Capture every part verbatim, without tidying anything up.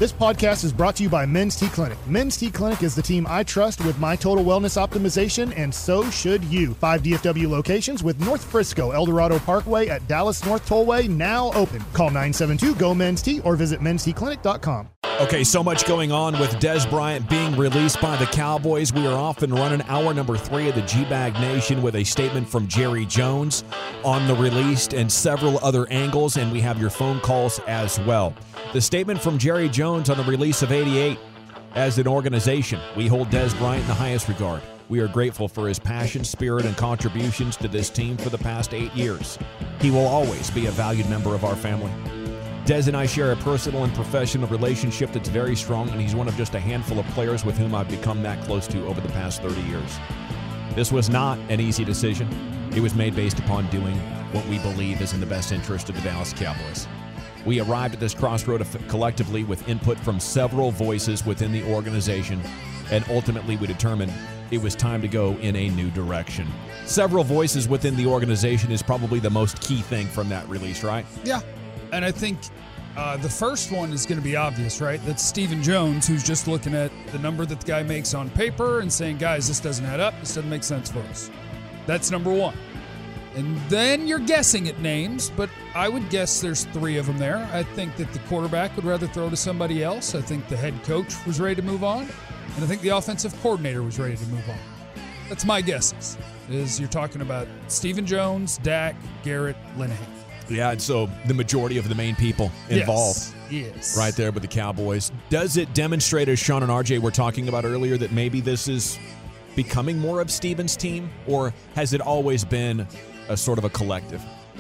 This podcast is brought to you by Men's T Clinic. Men's T Clinic is the team I trust with my total wellness optimization, and so should you. Five D F W locations with North Frisco, El Dorado Parkway at Dallas North Tollway now open. Call nine seven two, G O, Men's T or visit mens t clinic dot com. Okay, so much going on with Dez Bryant being released by the Cowboys. We are off and running hour number three of the G-Bag Nation with a statement from Jerry Jones on the release and several other angles, and we have your phone calls as well. The statement from Jerry Jones on the release of eighty-eight. As an organization, we hold Dez Bryant in the highest regard. We are grateful for his passion, spirit, and contributions to this team for the past eight years. He will always be a valued member of our family. Dez and I share a personal and professional relationship that's very strong, and he's one of just a handful of players with whom I've become that close to over the past thirty years. This was not an easy decision. It was made based upon doing what we believe is in the best interest of the Dallas Cowboys. We arrived at this crossroad collectively with input from several voices within the organization, and ultimately we determined it was time to go in a new direction. Several voices within the organization is probably the most key thing from that release, right? Yeah. And I think uh, the first one is going to be obvious, right? That's Stephen Jones, who's just looking at the number that the guy makes on paper and saying, guys, this doesn't add up. This doesn't make sense for us. That's number one. And then you're guessing at names, but I would guess there's three of them there. I think that the quarterback would rather throw to somebody else. I think the head coach was ready to move on. And I think the offensive coordinator was ready to move on. That's my guesses, is you're talking about Stephen Jones, Dak, Garrett, Linehan. Yeah, and so the majority of the main people involved yes. Yes. right there with the Cowboys. Does it demonstrate, as Sean and R J were talking about earlier, that maybe this is becoming more of Stephen's team, or has it always been a sort of a collective?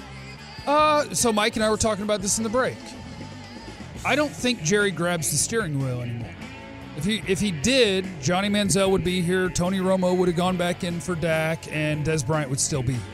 Uh, so Mike and I were talking about this in the break. I don't think Jerry grabs the steering wheel anymore. If he if he did, Johnny Manziel would be here, Tony Romo would have gone back in for Dak, and Dez Bryant would still be here.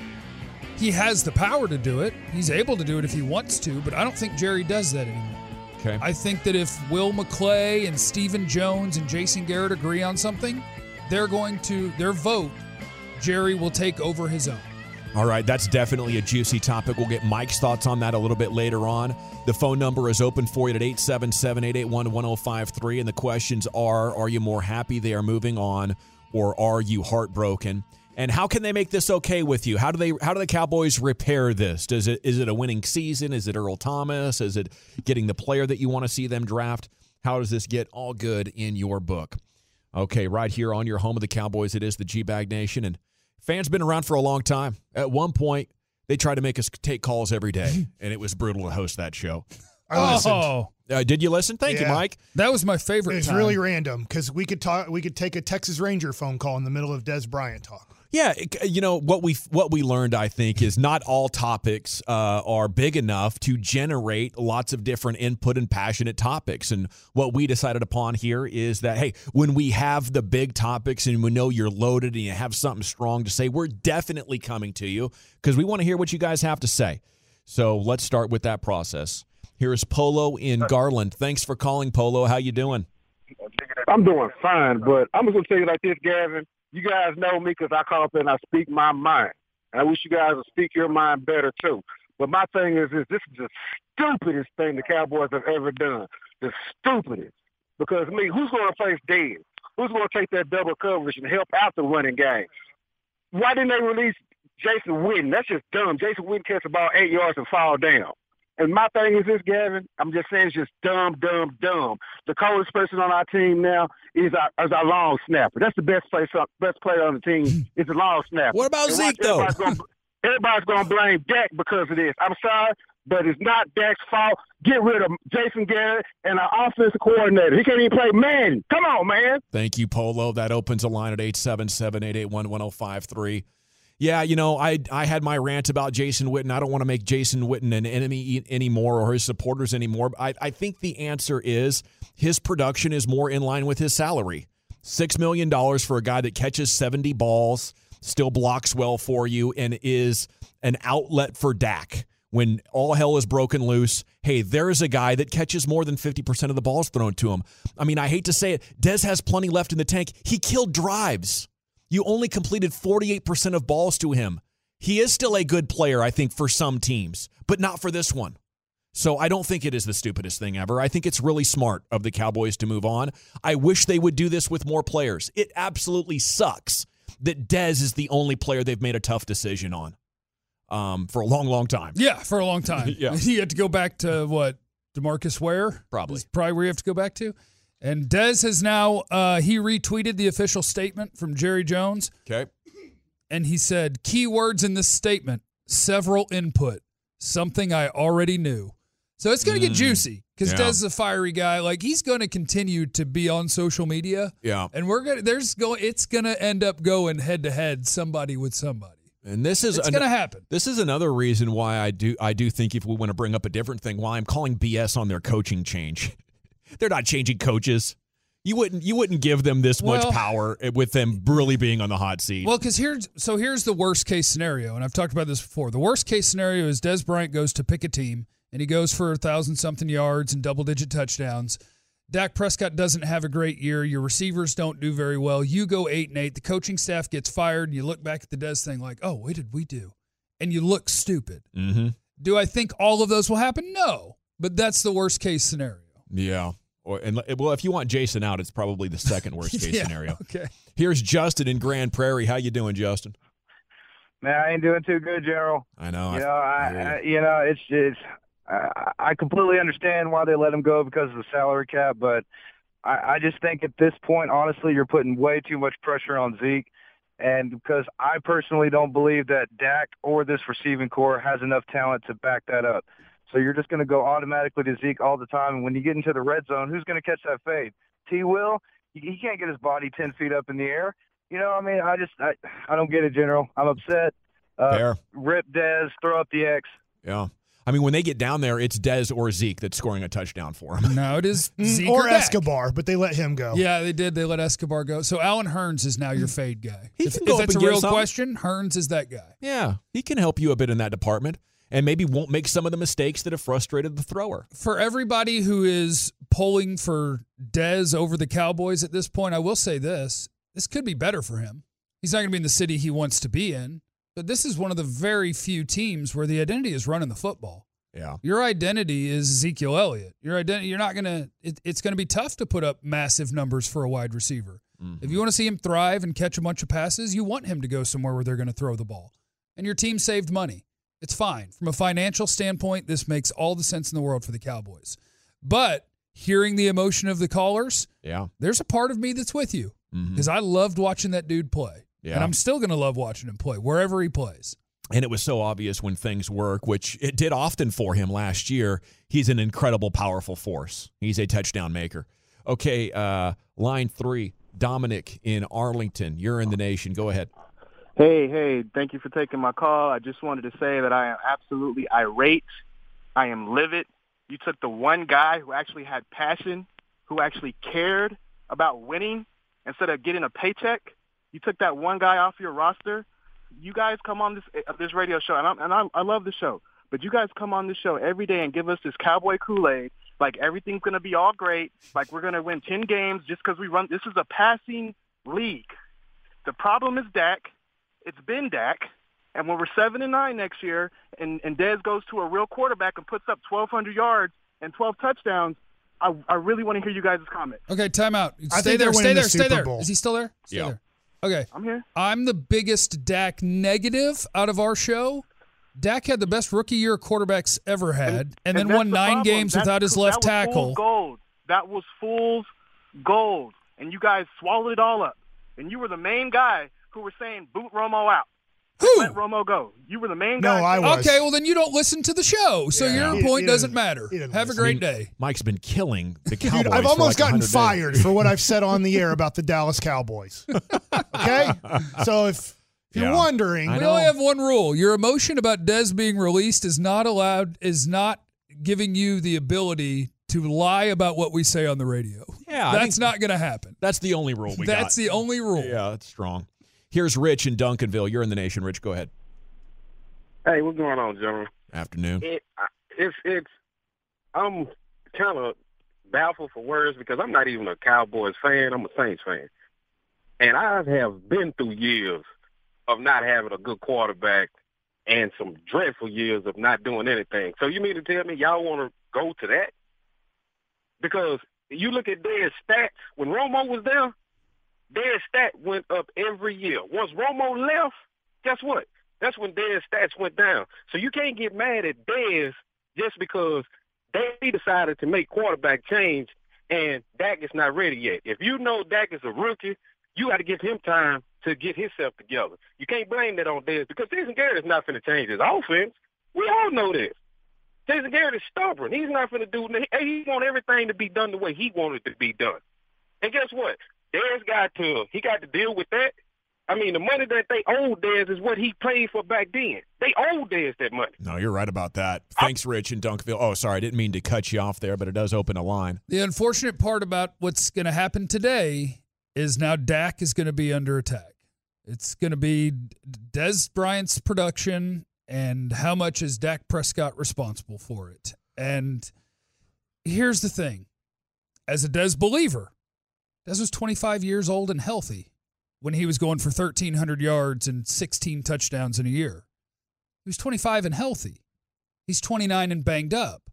He has the power to do it. He's able to do it if he wants to, but I don't think Jerry does that anymore. Okay. I think that if Will McClay and Stephen Jones and Jason Garrett agree on something, they're going to, their vote, Jerry will take over his own. All right, that's definitely a juicy topic. We'll get Mike's thoughts on that a little bit later on. The phone number is open for you at eight seven seven, eight eight one, one oh five three, and the questions are, are you more happy they are moving on, or are you heartbroken? And how can they make this okay with you? How do they? How do the Cowboys repair this? Does it? Is it a winning season? Is it Earl Thomas? Is it getting the player that you want to see them draft? How does this get all good in your book? Okay, right here on your home of the Cowboys, it is the G-Bag Nation, and fans been around for a long time. At one point, they tried to make us take calls every day, and it was brutal to host that show. I listened. Oh, Uh, did you listen? Thank Yeah. you, Mike. that was my favorite It's time. really random because we could talk. We could take a Texas Ranger phone call in the middle of Dez Bryant talk. Yeah, it- you know what we what we learned, I think, is not all topics uh, are big enough to generate lots of different input and passionate topics. And what we decided upon here is that, hey, when we have the big topics and we know you're loaded and you have something strong to say, we're definitely coming to you because we want to hear what you guys have to say. So let's start with that process. Here is Polo in Garland. Thanks for calling, Polo. How you doing? I'm doing fine, but I'm just going to tell you like this, Gavin. You guys know me because I call up and I speak my mind. And I wish you guys would speak your mind better, too. But my thing is, is this is the stupidest thing the Cowboys have ever done. The stupidest. Because, me, who's going to place Dez? Who's going to take that double coverage and help out the running game? Why didn't they release Jason Witten? That's just dumb. Jason Witten catch the ball eight yards and fall down. And my thing is this, Gavin, I'm just saying it's just dumb, dumb, dumb. The coldest person on our team now is our, is our long snapper. That's the best place, best player on the team is the long snapper. What about And Zeke, watch, though? Everybody's gonna, everybody's going to blame Dak because of this. I'm sorry, but it's not Dak's fault. Get rid of Jason Garrett and our offensive coordinator. He can't even play man. Come on, man. Thank you, Polo. That opens a line at eight seven seven, eight eight one, one oh five three. Yeah, you know, I I had my rant about Jason Witten. I don't want to make Jason Witten an enemy anymore or his supporters anymore. I, I think the answer is his production is more in line with his salary. six million dollars for a guy that catches seventy balls, still blocks well for you, and is an outlet for Dak. When all hell is broken loose, hey, there's a guy that catches more than fifty percent of the balls thrown to him. I mean, I hate to say it. Dez has plenty left in the tank. He killed drives. You only completed forty-eight percent of balls to him. He is still a good player, I think, for some teams, but not for this one. So I don't think it is the stupidest thing ever. I think it's really smart of the Cowboys to move on. I wish they would do this with more players. It absolutely sucks that Dez is the only player they've made a tough decision on um, for a long, long time. Yeah, for a long time. Yeah. You had to go back to, what, DeMarcus Ware? Probably. Is probably where you have to go back to. And Dez has now, uh, he retweeted the official statement from Jerry Jones. Okay. And he said, key words in this statement, several input, something I already knew. So it's going to Mm. get juicy because Yeah. Dez is a fiery guy. Like, he's going to continue to be on social media. Yeah. And we're going to, there's going, it's going to end up going head to head, somebody with somebody. And this is It's an- going to happen. This is another reason why I do I do think if we want to bring up a different thing, why I'm calling B S on their coaching change. They're not changing coaches. You wouldn't you wouldn't give them this much Well- power with them really being on the hot seat. Well, because here's so here's the worst case scenario, and I've talked about this before. The worst case scenario is Dez Bryant goes to pick a team, and he goes for a thousand something yards and double digit touchdowns. Dak Prescott doesn't have a great year. Your receivers don't do very well. You go eight and eight. The coaching staff gets fired, and you look back at the Dez thing like, oh, what did we do? And you look stupid. Mm-hmm. Do I think all of those will happen? No, but that's the worst case scenario. Yeah. Or and well, if you want Jason out, it's probably the second worst case Yeah, scenario. Okay. Here's Justin in Grand Prairie. How you doing, Justin? Man, I ain't doing too good, Gerald. I know. You know, I, I, I you know, it's it's. I, I completely understand why they let him go because of the salary cap, but I, I just think at this point, honestly, you're putting way too much pressure on Zeke, and because I personally don't believe that Dak or this receiving core has enough talent to back that up. So you're just going to go automatically to Zeke all the time, and when you get into the red zone, who's going to catch that fade? T. Will? He, he can't get his body ten feet up in the air. You know, I mean, I just I, I don't get it, General. I'm upset. Uh, Fair. Rip Dez, throw up the X. Yeah. I mean, when they get down there, it's Dez or Zeke that's scoring a touchdown for him. No, it is Zeke or Dak. Escobar, but they let him go. Yeah, they did. They let Escobar go. So Alan Hearns is now your fade guy. He if can if go up that's a and get real some. question, Hearns is that guy. Yeah, he can help you a bit in that department and maybe won't make some of the mistakes that have frustrated the thrower. For everybody who is polling for Dez over the Cowboys at this point, I will say this. This could be better for him. He's not going to be in the city he wants to be in, but this is one of the very few teams where the identity is running the football. Yeah. Your identity is Ezekiel Elliott. Your identity, you're not going to, it, it's going to be tough to put up massive numbers for a wide receiver. Mm-hmm. If you want to see him thrive and catch a bunch of passes, you want him to go somewhere where they're going to throw the ball. And your team saved money. It's fine. From a financial standpoint, this makes all the sense in the world for the Cowboys. But hearing the emotion of the callers, Yeah. there's a part of me that's with you Mhm. because I loved watching that dude play. Yeah. And I'm still going to love watching him play wherever he plays. And it was so obvious when things work, which it did often for him last year. He's an incredible, powerful force. He's a touchdown maker. Okay, uh, line three, Dominic in Arlington. You're in the nation. Go ahead. Hey, hey, thank you for taking my call. I just wanted to say that I am absolutely irate. I am livid. You took the one guy who actually had passion, who actually cared about winning instead of getting a paycheck. You took that one guy off your roster. You guys come on this uh, this radio show, and, I'm, and I, I love the show, but you guys come on this show every day and give us this cowboy Kool-Aid, like everything's going to be all great, like we're going to win ten games just because we run. This is a passing league. The problem is Dak. It's been Dak. And when we're seven and nine next year and, and Dez goes to a real quarterback and puts up twelve hundred yards and twelve touchdowns, I, I really want to hear you guys' comments. Okay, time out. I Stay think there, they're stay winning there, the stay Super there. Bowl. Is he still there? Stay Yeah. there. Okay. I'm here. I'm the biggest Dak negative out of our show. Dak had the best rookie year quarterbacks ever had, and, and then that's won the nine problem. games That's- without his left that was tackle. Fool's gold. That was fool's gold. And you guys swallowed it all up. And you were the main guy who were saying, boot Romo out. Who? Let Romo go. You were the main No, guy. I was. Okay, well then you don't listen to the show, so Yeah. your He- point he doesn't doesn't- maire. he doesn't Have a listen. great I mean, day. Mike's been killing the Cowboys. Dude, I've for almost like gotten one hundred fired days. for what I've said on the air about the Dallas Cowboys. Okay? So if, if you're Yeah. wondering, I We know. only have one rule. Your emotion about Dez being released is not allowed, is not giving you the ability to lie about what we say on the radio. Yeah, I That's think not going to happen. That's the only rule we got. That's the only rule. Yeah, that's strong. Here's Rich in Duncanville. You're in the nation. Rich, go ahead. Hey, what's going on, General? Afternoon. It, it's it's I'm kind of baffled for words because I'm not even a Cowboys fan. I'm a Saints fan, and I have been through years of not having a good quarterback and some dreadful years of not doing anything. So you mean to tell me y'all want to go to that? Because you look at Dez's stats, when Romo was there, Dez's stat went up every year. Once Romo left, guess what? That's when Dez's stats went down. So you can't get mad at Dez just because they decided to make quarterback change and Dak is not ready yet. If you know Dak is a rookie, you got to give him time to get himself together. You can't blame that on Dez because Jason Garrett is not going to change his offense. We all know this. Jason Garrett is stubborn. He's not going to do – he want everything to be done the way he wanted it to be done. And guess what? Dez got to – he got to deal with that. I mean, the money that they owe Dez is what he paid for back then. They owe Dez that money. No, you're right about that. Thanks, Rich in Duncanville. Oh, sorry, I didn't mean to cut you off there, but it does open a line. The unfortunate part about what's going to happen today is now Dak is going to be under attack. It's going to be Dez Bryant's production and how much is Dak Prescott responsible for it. And here's the thing. As a Dez believer, Dez was twenty-five years old and healthy when he was going for thirteen hundred yards and sixteen touchdowns in a year. He was twenty-five and healthy. He's twenty-nine and banged up.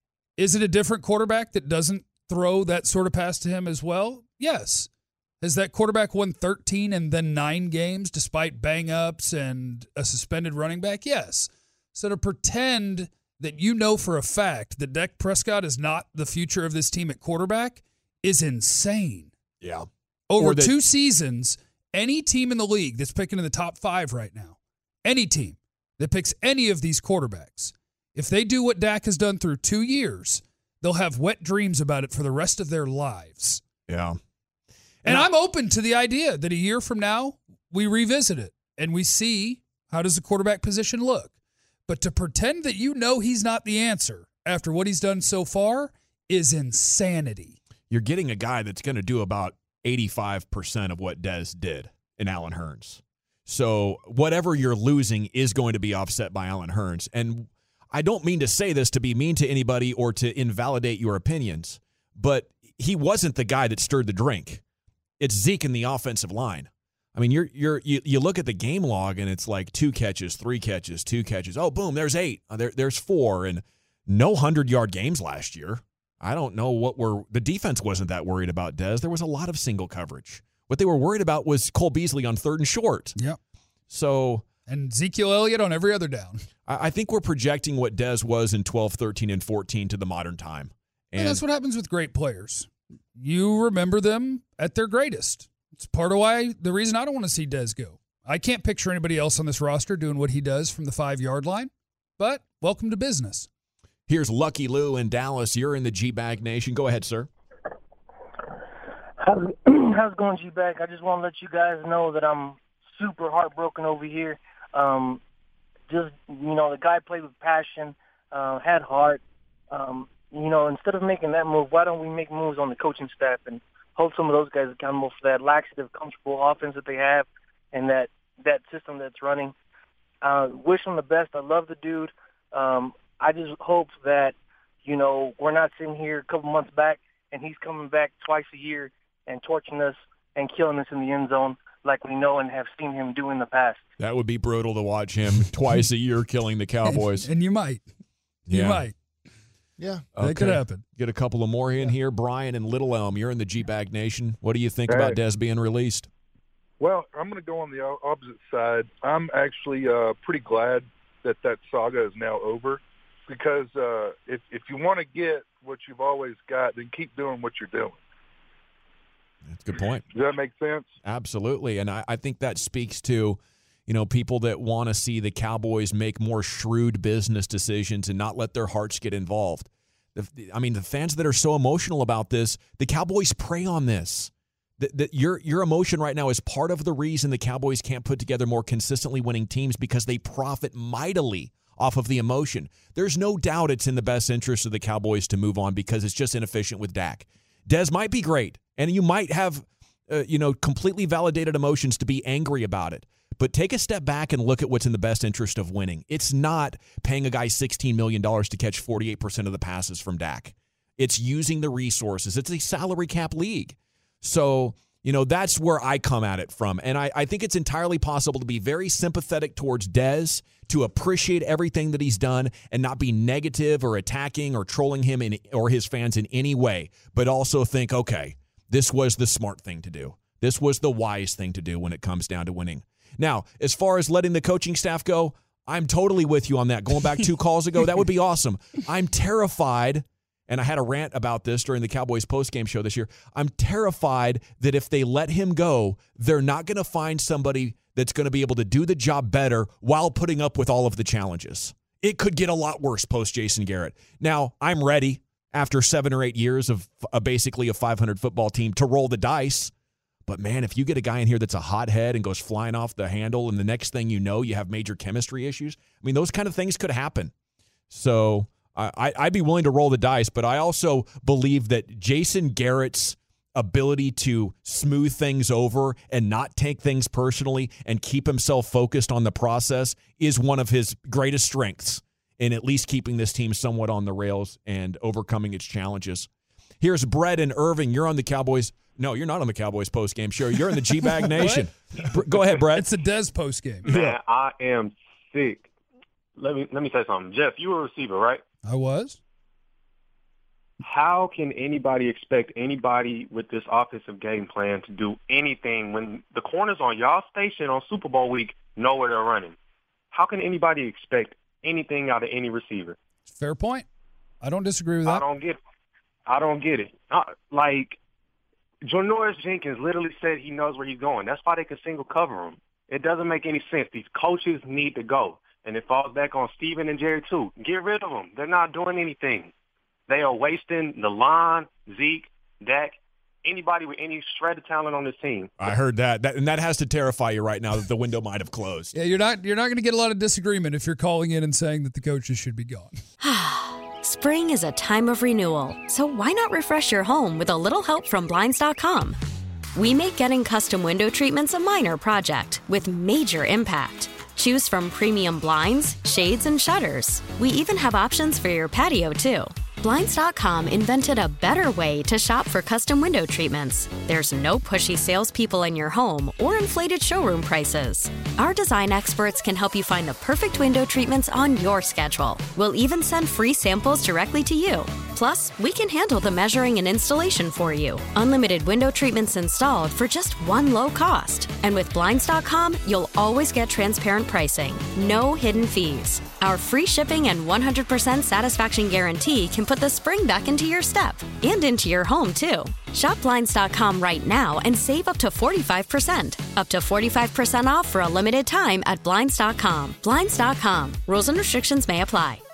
Is it a different quarterback that doesn't throw that sort of pass to him as well? Yes. Has that quarterback won thirteen and then nine games despite bang-ups and a suspended running back? Yes. So to pretend that you know for a fact that Dak Prescott is not the future of this team at quarterback is insane. Yeah. Over that- two seasons, any team in the league that's picking in the top five right now, any team that picks any of these quarterbacks, if they do what Dak has done through two years, they'll have wet dreams about it for the rest of their lives. Yeah. And I'm open to the idea that a year from now, we revisit it and we see how does the quarterback position look. But to pretend that you know he's not the answer after what he's done so far is insanity. You're getting a guy that's going to do about eighty-five percent of what Dez did in Allen Hurns. So whatever you're losing is going to be offset by Allen Hurns. And I don't mean to say this to be mean to anybody or to invalidate your opinions, but he wasn't the guy that stirred the drink. It's Zeke in the offensive line. I mean, you're you're you, you look at the game log and it's like two catches, three catches, two catches. Oh, boom, there's eight. Oh, there, there's four, and no hundred-yard games last year. I don't know what we're – the defense wasn't that worried about Dez. There was a lot of single coverage. What they were worried about was Cole Beasley on third and short. Yep. So – and Ezekiel Elliott on every other down. I, I think we're projecting what Dez was in twelve, thirteen, and fourteen to the modern time. And, and that's what happens with great players. You remember them at their greatest. It's part of why the reason I don't want to see Dez go. I can't picture anybody else on this roster doing what he does from the five-yard line, but welcome to business. Here's Lucky Lou in Dallas. You're in the G-Bag Nation. Go ahead, sir. How's, how's it going, G-Bag? I just want to let you guys know that I'm super heartbroken over here. Um, just, you know, the guy played with passion, uh, had heart. Um, you know, instead of making that move, why don't we make moves on the coaching staff and hold some of those guys accountable for that laxative, comfortable offense that they have and that, that system that's running. Uh, wish him the best. I love the dude. Um, I just hope that, you know, we're not sitting here a couple months back and he's coming back twice a year and torching us and killing us in the end zone like we know and have seen him do in the past. That would be brutal to watch him twice a year killing the Cowboys. And, and you might. You yeah. might. Yeah. Okay. That could happen. Get a couple of more in yeah. here. Brian and Little Elm, you're in the G-Bag Nation. What do you think hey. about Dez being released? Well, I'm going to go on the opposite side. I'm actually uh, pretty glad that that saga is now over because uh, if, if you want to get what you've always got, then keep doing what you're doing. That's a good point. Does that make sense? Absolutely. And I, I think that speaks to, you know, people that want to see the Cowboys make more shrewd business decisions and not let their hearts get involved. The, I mean, the fans that are so emotional about this, the Cowboys prey on this. That, that your your emotion right now is part of the reason the Cowboys can't put together more consistently winning teams because they profit mightily off of the emotion. There's no doubt it's in the best interest of the Cowboys to move on because it's just inefficient with Dak. Dez might be great, and you might have, uh, you know, completely validated emotions to be angry about it. But take a step back and look at what's in the best interest of winning. It's not paying a guy sixteen million dollars to catch forty-eight percent of the passes from Dak. It's using the resources. It's a salary cap league. So, You know, that's where I come at it from. And I, I think it's entirely possible to be very sympathetic towards Dez, to appreciate everything that he's done and not be negative or attacking or trolling him in, or his fans in any way, but also think, okay, this was the smart thing to do. This was the wise thing to do when it comes down to winning. Now, as far as letting the coaching staff go, I'm totally with you on that. Going back two calls ago, that would be awesome. I'm terrified, and I had a rant about this during the Cowboys postgame show this year. I'm terrified that if they let him go, they're not going to find somebody that's going to be able to do the job better while putting up with all of the challenges. It could get a lot worse post Jason Garrett. Now, I'm ready after seven or eight years of a, basically a five hundred football team to roll the dice. But, man, if you get a guy in here that's a hothead and goes flying off the handle and the next thing you know, you have major chemistry issues, I mean, those kind of things could happen. So I, I'd be willing to roll the dice, but I also believe that Jason Garrett's ability to smooth things over and not take things personally and keep himself focused on the process is one of his greatest strengths in at least keeping this team somewhat on the rails and overcoming its challenges. Here's Brett and Irving. You're on the Cowboys. No, you're not on the Cowboys postgame show. You're in the G-Bag Nation. Go ahead, Brett. It's a Dez postgame. Man, I am sick. Let me let me say something. Jeff, you were a receiver, right? I was. How can anybody expect anybody with this offensive game plan to do anything when the corners on y'all station on Super Bowl week know where they're running? How can anybody expect anything out of any receiver? Fair point. I don't disagree with that. I don't get it. I don't get it. Uh, like, Janoris Jenkins literally said he knows where he's going. That's why they can single cover him. It doesn't make any sense. These coaches need to go. And it falls back on Steven and Jerry, too. Get rid of them. They're not doing anything. They are wasting the line, Zeke, Dak, anybody with any shred of talent on this team. I heard that. that. And that has to terrify you right now that the window might have closed. Yeah, you're not, you're not going to get a lot of disagreement if you're calling in and saying that the coaches should be gone. Spring is a time of renewal, so why not refresh your home with a little help from Blinds dot com? We make getting custom window treatments a minor project with major impact. Choose from premium blinds, shades, and shutters. We even have options for your patio, too. Blinds dot com invented a better way to shop for custom window treatments. There's no pushy salespeople in your home or inflated showroom prices. Our design experts can help you find the perfect window treatments on your schedule. We'll even send free samples directly to you. Plus, we can handle the measuring and installation for you. Unlimited window treatments installed for just one low cost. And with Blinds dot com, you'll always get transparent pricing. No hidden fees. Our free shipping and one hundred percent satisfaction guarantee can put the spring back into your step and into your home, too. Shop Blinds dot com right now and save up to forty-five percent. Up to forty-five percent off for a limited time at Blinds dot com. Blinds dot com. Rules and restrictions may apply.